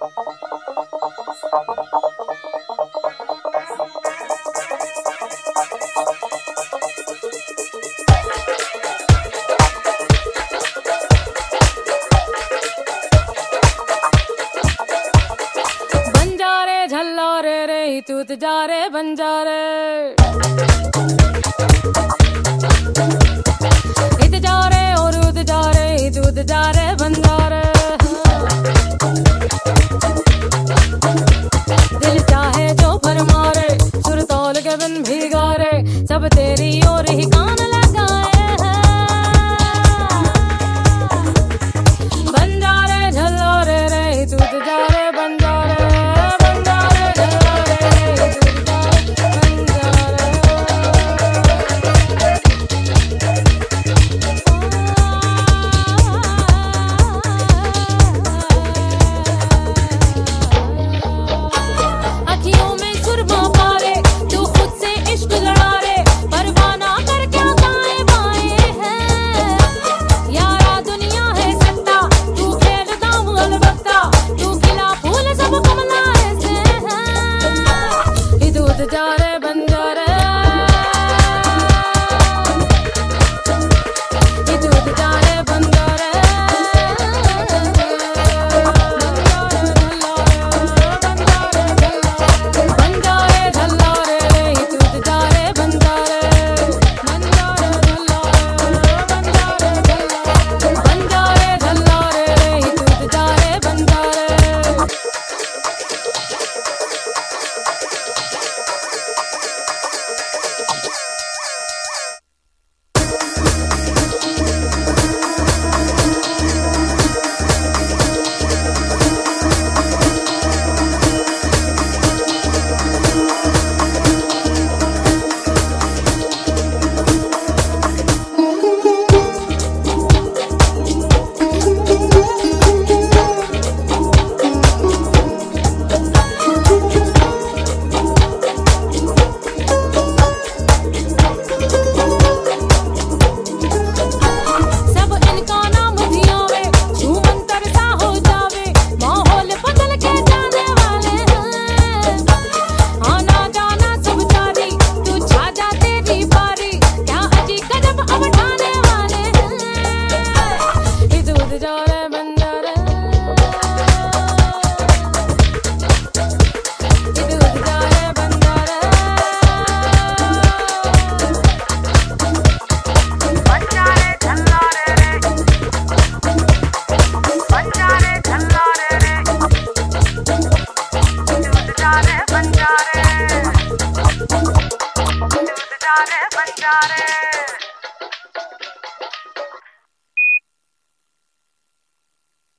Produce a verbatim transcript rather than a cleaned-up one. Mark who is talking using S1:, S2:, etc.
S1: तूत जा रे बंजारे इत जा रे और उत जा रे तूत जा रे बंजारे दिल चाहे जो फरमारे सुर तौल के बिन भीगा रे सब तेरी ओर ही कान लगाए हैं बंजारे झल्लोरे रे तूत जा रे बंजारे
S2: बंजारे